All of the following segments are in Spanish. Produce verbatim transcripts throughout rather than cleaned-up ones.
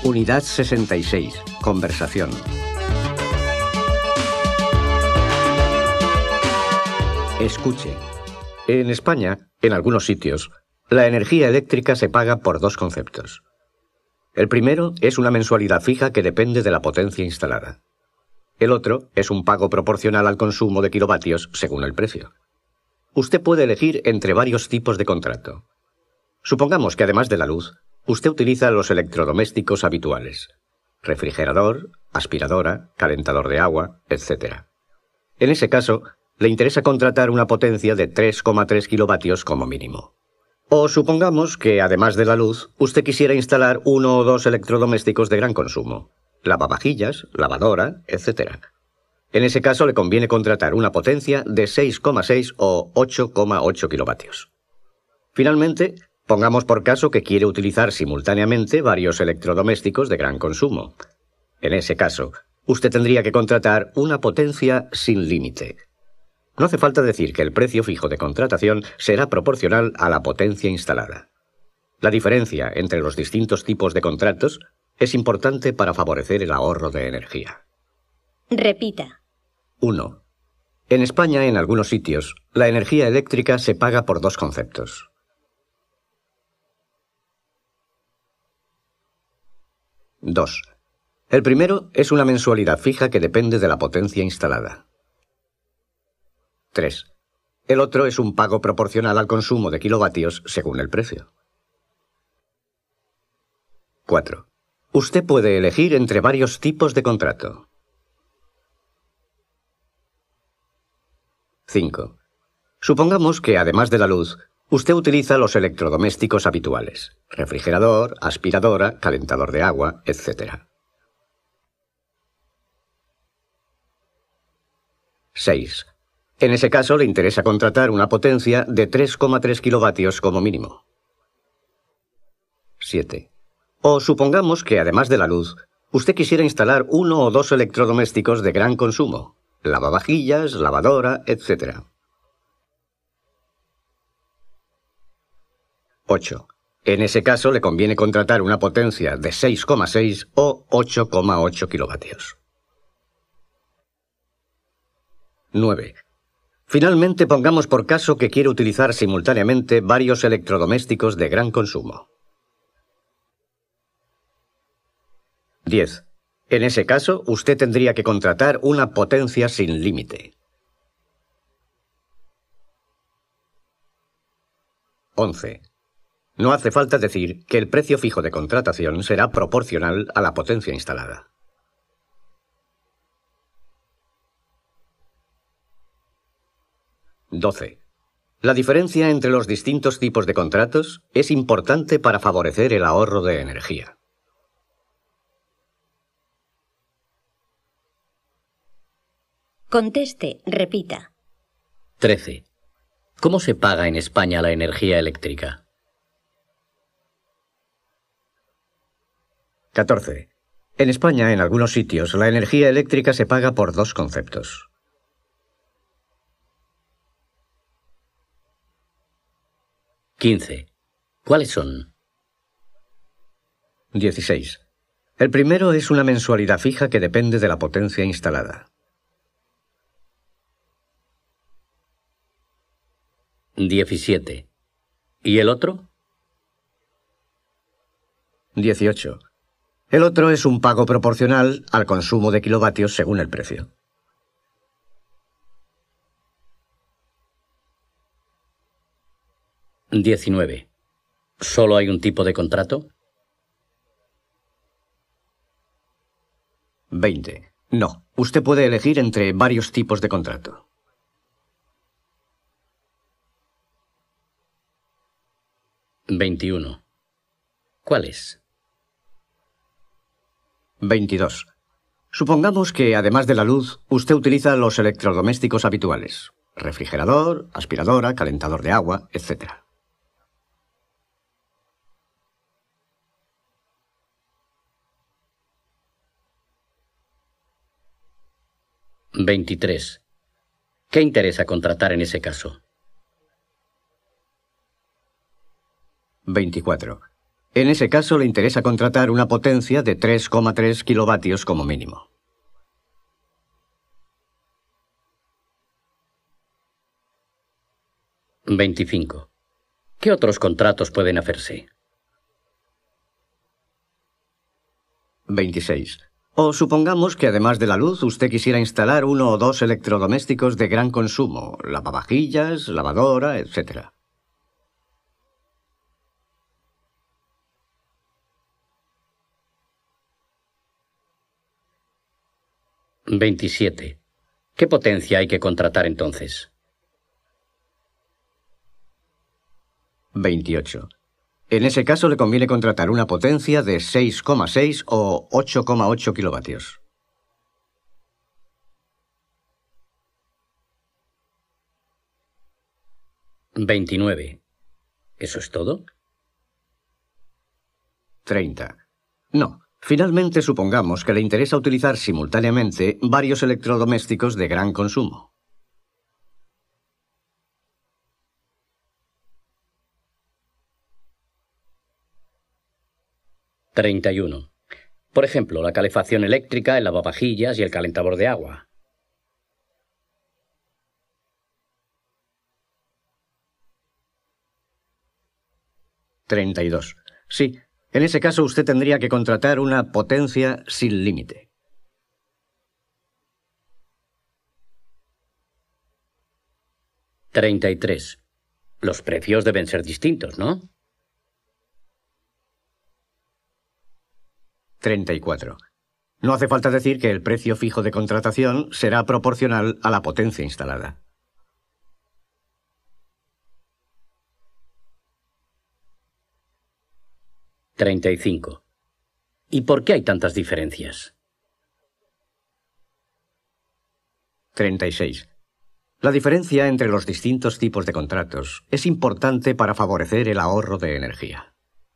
Unidad sesenta y seis. Conversación. Escuche. En España, en algunos sitios, la energía eléctrica se paga por dos conceptos. El primero es una mensualidad fija que depende de la potencia instalada. El otro es un pago proporcional al consumo de kilovatios según el precio. Usted puede elegir entre varios tipos de contrato. Supongamos que además de la luz, usted utiliza los electrodomésticos habituales: refrigerador, aspiradora, calentador de agua, etcétera. En ese caso, le interesa contratar una potencia de tres coma tres kilovatios como mínimo. O supongamos que además de la luz, usted quisiera instalar uno o dos electrodomésticos de gran consumo: lavavajillas, lavadora, etcétera. En ese caso le conviene contratar una potencia de seis coma seis o ocho coma ocho kilovatios. Finalmente, pongamos por caso que quiere utilizar simultáneamente varios electrodomésticos de gran consumo. En ese caso, usted tendría que contratar una potencia sin límite. No hace falta decir que el precio fijo de contratación será proporcional a la potencia instalada. La diferencia entre los distintos tipos de contratos es importante para favorecer el ahorro de energía. Repita. uno. En España, en algunos sitios, la energía eléctrica se paga por dos conceptos. dos. El primero es una mensualidad fija que depende de la potencia instalada. tres. El otro es un pago proporcional al consumo de kilovatios según el precio. cuatro. Usted puede elegir entre varios tipos de contrato. cinco. Supongamos que además de la luz, usted utiliza los electrodomésticos habituales: refrigerador, aspiradora, calentador de agua, etcétera. seis. En ese caso le interesa contratar una potencia de tres coma tres kilovatios como mínimo. siete. O supongamos que además de la luz, usted quisiera instalar uno o dos electrodomésticos de gran consumo: lavavajillas, lavadora, etcétera. ocho. En ese caso le conviene contratar una potencia de seis coma seis o ocho coma ocho kilovatios. nueve. Finalmente, pongamos por caso que quiere utilizar simultáneamente varios electrodomésticos de gran consumo. diez. En ese caso, usted tendría que contratar una potencia sin límite. once. No hace falta decir que el precio fijo de contratación será proporcional a la potencia instalada. doce. La diferencia entre los distintos tipos de contratos es importante para favorecer el ahorro de energía. Conteste, repita. trece. ¿Cómo se paga en España la energía eléctrica? catorce. En España, en algunos sitios, la energía eléctrica se paga por dos conceptos. quince. ¿Cuáles son? dieciséis. El primero es una mensualidad fija que depende de la potencia instalada. diecisiete. ¿Y el otro? dieciocho. El otro es un pago proporcional al consumo de kilovatios según el precio. diecinueve. ¿Solo hay un tipo de contrato? veinte. No, usted puede elegir entre varios tipos de contrato. veintiuno. ¿Cuáles? veintidós. Supongamos que además de la luz, usted utiliza los electrodomésticos habituales: refrigerador, aspiradora, calentador de agua, etcétera. veintitrés. ¿Qué interesa contratar en ese caso? veinticuatro. En ese caso le interesa contratar una potencia de tres coma tres kilovatios como mínimo. veinticinco. ¿Qué otros contratos pueden hacerse? veintiséis. O supongamos que además de la luz usted quisiera instalar uno o dos electrodomésticos de gran consumo, lavavajillas, lavadora, etcétera. veintisiete. ¿Qué potencia hay que contratar entonces? veintiocho. En ese caso le conviene contratar una potencia de seis coma seis o ocho coma ocho kilovatios. veintinueve. ¿Eso es todo? treinta. No. Finalmente supongamos que le interesa utilizar simultáneamente varios electrodomésticos de gran consumo. treinta y uno. Por ejemplo, la calefacción eléctrica, el lavavajillas y el calentador de agua. treinta y dos. Sí, en ese caso usted tendría que contratar una potencia sin límite. treinta y tres. Los precios deben ser distintos, ¿no? treinta y cuatro. No hace falta decir que el precio fijo de contratación será proporcional a la potencia instalada. treinta y cinco. ¿Y por qué hay tantas diferencias? treinta y seis. La diferencia entre los distintos tipos de contratos es importante para favorecer el ahorro de energía.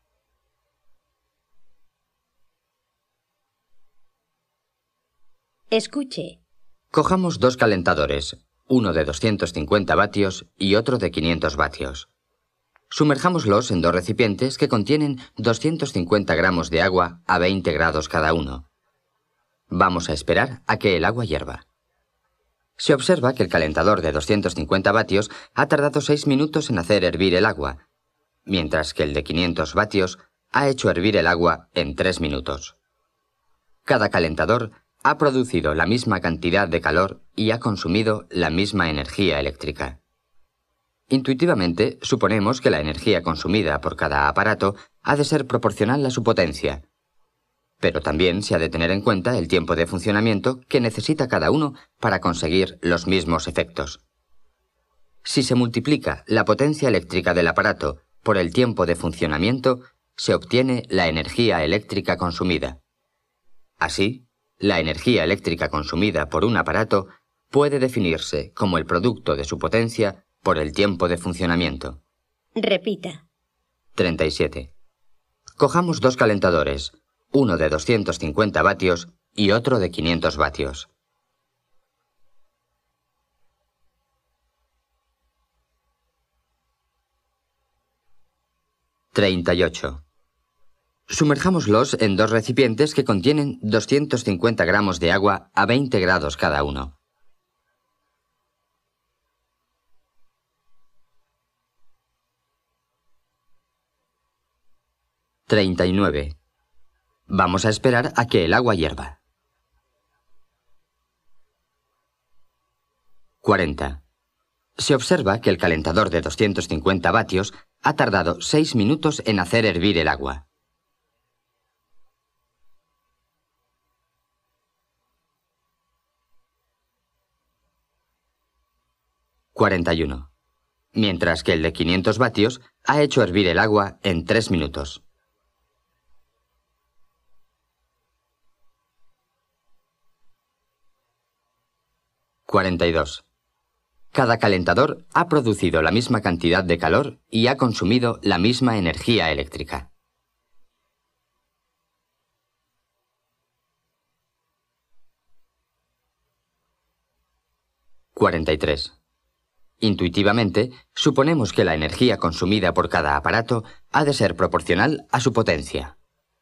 Escuche. Cojamos dos calentadores, uno de doscientos cincuenta vatios y otro de quinientos vatios. Sumerjámoslos en dos recipientes que contienen doscientos cincuenta gramos de agua a veinte grados cada uno. Vamos a esperar a que el agua hierva. Se observa que el calentador de doscientos cincuenta vatios ha tardado seis minutos en hacer hervir el agua, mientras que el de quinientos vatios ha hecho hervir el agua en tres minutos. Cada calentador ha producido la misma cantidad de calor y ha consumido la misma energía eléctrica. Intuitivamente, suponemos que la energía consumida por cada aparato ha de ser proporcional a su potencia. Pero también se ha de tener en cuenta el tiempo de funcionamiento que necesita cada uno para conseguir los mismos efectos. Si se multiplica la potencia eléctrica del aparato por el tiempo de funcionamiento, se obtiene la energía eléctrica consumida. Así, la energía eléctrica consumida por un aparato puede definirse como el producto de su potencia por el tiempo de funcionamiento. Repita. treinta y siete. Cojamos dos calentadores, uno de doscientos cincuenta vatios y otro de quinientos vatios. treinta y ocho. Sumerjámoslos en dos recipientes que contienen doscientos cincuenta gramos de agua a veinte grados cada uno. treinta y nueve. Vamos a esperar a que el agua hierva. cuarenta. Se observa que el calentador de doscientos cincuenta vatios ha tardado seis minutos en hacer hervir el agua. cuarenta y uno. Mientras que el de quinientos vatios ha hecho hervir el agua en tres minutos. cuarenta y dos. Cada calentador ha producido la misma cantidad de calor y ha consumido la misma energía eléctrica. cuarenta y tres. Intuitivamente, suponemos que la energía consumida por cada aparato ha de ser proporcional a su potencia.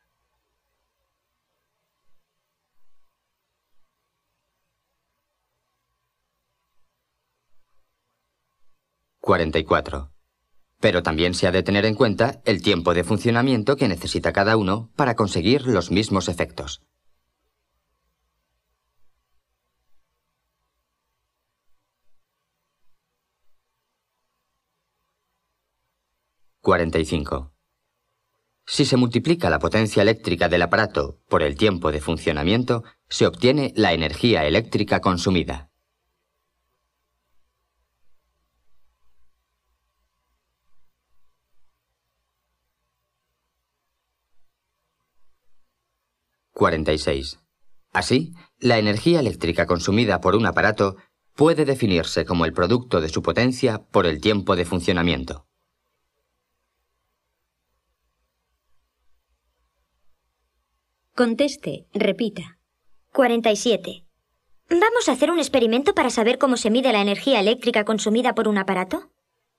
cuarenta y cuatro. Pero también se ha de tener en cuenta el tiempo de funcionamiento que necesita cada uno para conseguir los mismos efectos. cuarenta y cinco. Si se multiplica la potencia eléctrica del aparato por el tiempo de funcionamiento, se obtiene la energía eléctrica consumida. cuarenta y seis. Así, la energía eléctrica consumida por un aparato puede definirse como el producto de su potencia por el tiempo de funcionamiento. Conteste, repita. cuarenta y siete. ¿Vamos a hacer un experimento para saber cómo se mide la energía eléctrica consumida por un aparato?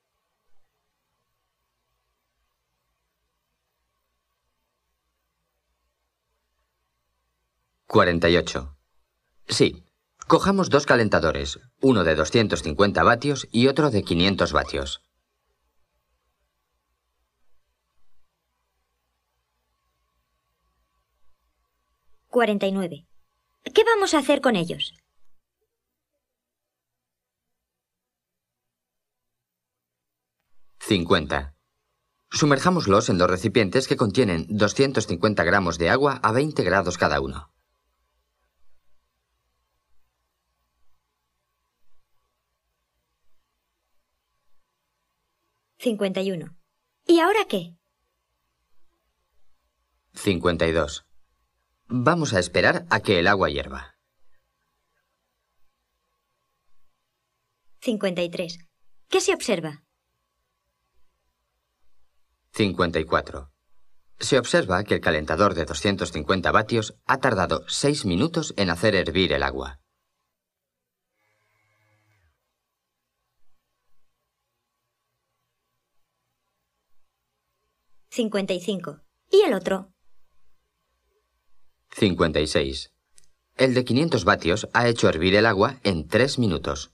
cuarenta y ocho. Sí. Cojamos dos calentadores, uno de doscientos cincuenta vatios y otro de quinientos vatios. cuarenta y nueve. ¿Qué vamos a hacer con ellos? cincuenta. Sumerjámoslos en dos recipientes que contienen doscientos cincuenta gramos de agua a veinte grados cada uno. cincuenta y uno. ¿Y ahora qué? cincuenta y dos. Vamos a esperar a que el agua hierva. cincuenta y tres. ¿Qué se observa? cincuenta y cuatro. Se observa que el calentador de doscientos cincuenta vatios ha tardado seis minutos en hacer hervir el agua. cincuenta y cinco. ¿Y el otro? cincuenta y seis. El de quinientos vatios ha hecho hervir el agua en tres minutos.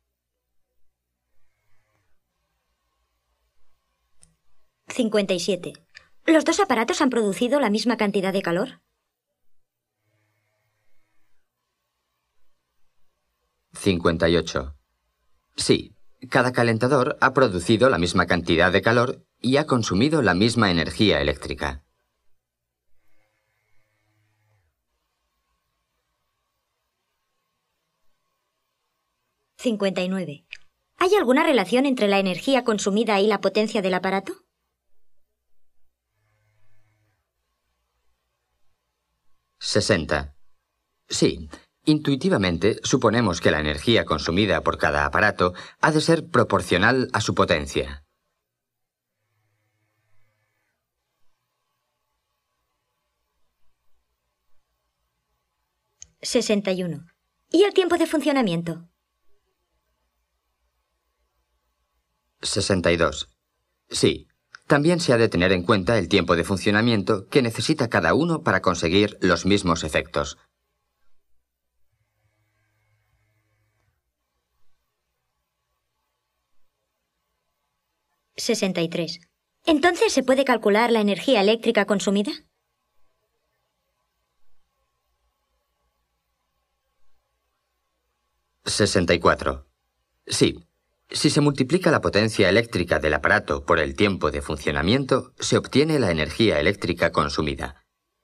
cincuenta y siete. ¿Los dos aparatos han producido la misma cantidad de calor? cincuenta y ocho. Sí, cada calentador ha producido la misma cantidad de calor y ha consumido la misma energía eléctrica. cincuenta y nueve. ¿Hay alguna relación entre la energía consumida y la potencia del aparato? sesenta. Sí, intuitivamente suponemos que la energía consumida por cada aparato ha de ser proporcional a su potencia. sesenta y uno. ¿Y el tiempo de funcionamiento? sesenta y dos. Sí, también se ha de tener en cuenta el tiempo de funcionamiento que necesita cada uno para conseguir los mismos efectos. sesenta y tres. ¿Entonces se puede calcular la energía eléctrica consumida? sesenta y cuatro. Sí. Si se multiplica la potencia eléctrica del aparato por el tiempo de funcionamiento, se obtiene la energía eléctrica consumida.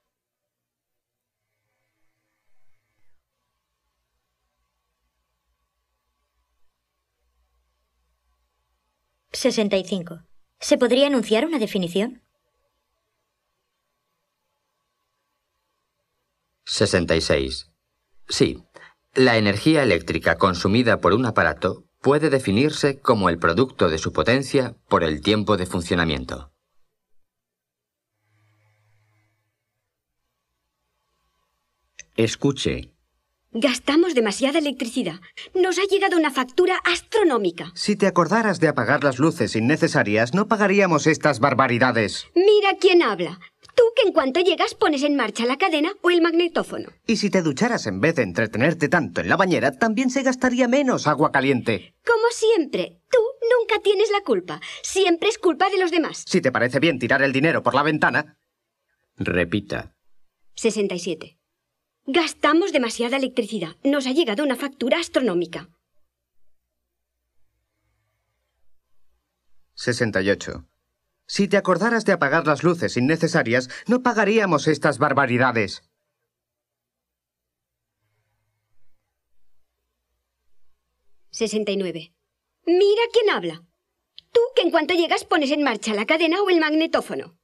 sesenta y cinco. ¿Se podría enunciar una definición? sesenta y seis. Sí. La energía eléctrica consumida por un aparato puede definirse como el producto de su potencia por el tiempo de funcionamiento. Escuche. Gastamos demasiada electricidad. Nos ha llegado una factura astronómica. Si te acordaras de apagar las luces innecesarias, no pagaríamos estas barbaridades. Mira quién habla. Tú que en cuanto llegas pones en marcha la cadena o el magnetófono. Y si te ducharas en vez de entretenerte tanto en la bañera, también se gastaría menos agua caliente. Como siempre, tú nunca tienes la culpa. Siempre es culpa de los demás. Si te parece bien tirar el dinero por la ventana... Repita. sesenta y siete. Gastamos demasiada electricidad. Nos ha llegado una factura astronómica. sesenta y ocho. Si te acordaras de apagar las luces innecesarias, no pagaríamos estas barbaridades. sesenta y nueve. Mira quién habla. Tú que en cuanto llegas pones en marcha la cadena o el magnetófono.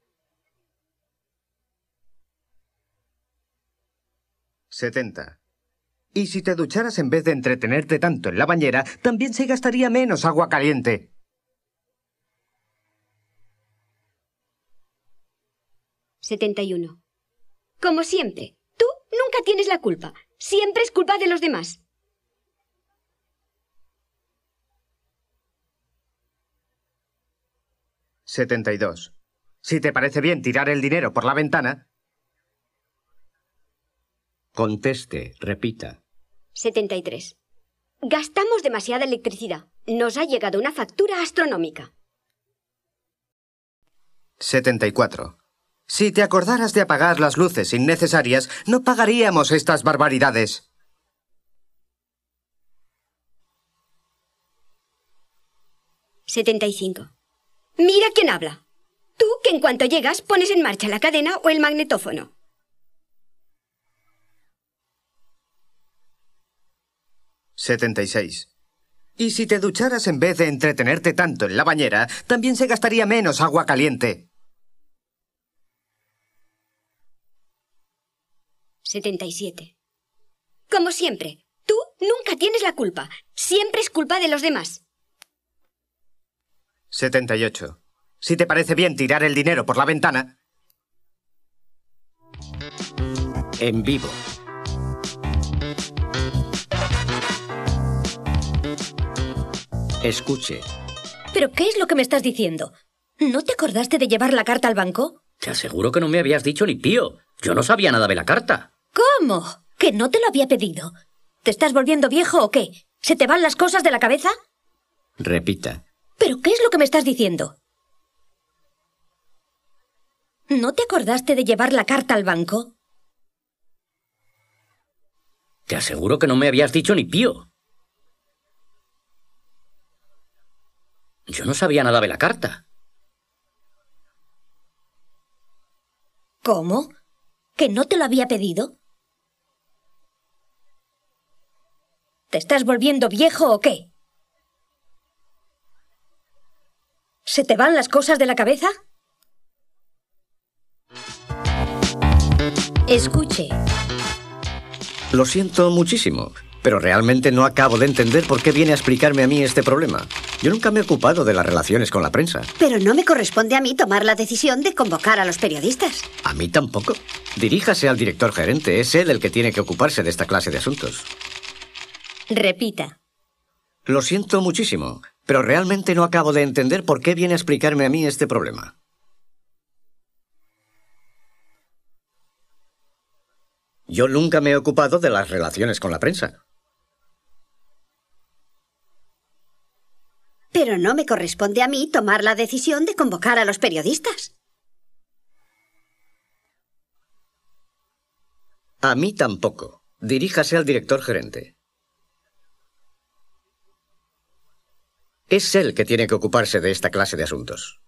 setenta. Y si te ducharas en vez de entretenerte tanto en la bañera, también se gastaría menos agua caliente. setenta y uno. Como siempre, tú nunca tienes la culpa. Siempre es culpa de los demás. setenta y dos. Si te parece bien tirar el dinero por la ventana... Conteste, repita. setenta y tres. Gastamos demasiada electricidad. Nos ha llegado una factura astronómica. setenta y cuatro. Si te acordaras de apagar las luces innecesarias, no pagaríamos estas barbaridades. setenta y cinco. Mira quién habla. Tú que en cuanto llegas pones en marcha la cadena o el magnetófono. setenta y seis. Y si te ducharas en vez de entretenerte tanto en la bañera, también se gastaría menos agua caliente. setenta y siete. Como siempre, tú nunca tienes la culpa. Siempre es culpa de los demás. setenta y ocho. Si te parece bien tirar el dinero por la ventana... En vivo. Escuche. ¿Pero qué es lo que me estás diciendo? ¿No te acordaste de llevar la carta al banco? Te aseguro que no me habías dicho ni pío. Yo no sabía nada de la carta. ¿Cómo? ¿Que no te lo había pedido? ¿Te estás volviendo viejo o qué? ¿Se te van las cosas de la cabeza? Repita. ¿Pero qué es lo que me estás diciendo? ¿No te acordaste de llevar la carta al banco? Te aseguro que no me habías dicho ni pío. Yo no sabía nada de la carta. ¿Cómo? ¿Que no te lo había pedido? ¿Te estás volviendo viejo o qué? ¿Se te van las cosas de la cabeza? Escuche. Lo siento muchísimo, pero realmente no acabo de entender por qué viene a explicarme a mí este problema. Yo nunca me he ocupado de las relaciones con la prensa. Pero no me corresponde a mí tomar la decisión de convocar a los periodistas. A mí tampoco. Diríjase al director gerente, es él el que tiene que ocuparse de esta clase de asuntos. Repita. Lo siento muchísimo, pero realmente no acabo de entender por qué viene a explicarme a mí este problema. Yo nunca me he ocupado de las relaciones con la prensa. Pero no me corresponde a mí tomar la decisión de convocar a los periodistas. A mí tampoco. Diríjase al director gerente. Es él que tiene que ocuparse de esta clase de asuntos.